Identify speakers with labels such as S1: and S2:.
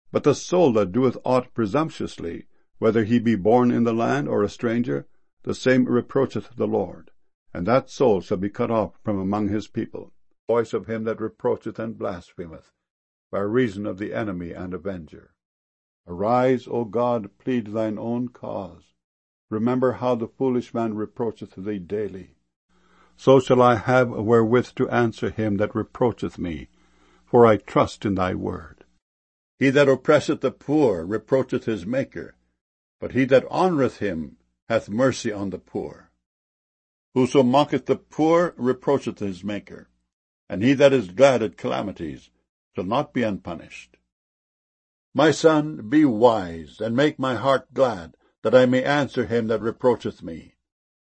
S1: But the soul that doeth aught presumptuously, whether he be born in the land or a stranger, the same reproacheth the Lord, and that soul shall be cut off from among his people. The voice of him that reproacheth and blasphemeth, by reason of the enemy and avenger. Arise, O God, plead thine own cause. Remember how the foolish man reproacheth thee daily. So shall I have wherewith to answer him that reproacheth me, for I trust in thy word. He that oppresseth the poor reproacheth his Maker, but he that honoureth him hath mercy on the poor. Whoso mocketh the poor reproacheth his Maker, and he that is glad at calamities shall not be unpunished. My son, be wise, and make my heart glad, that I may answer him that reproacheth me.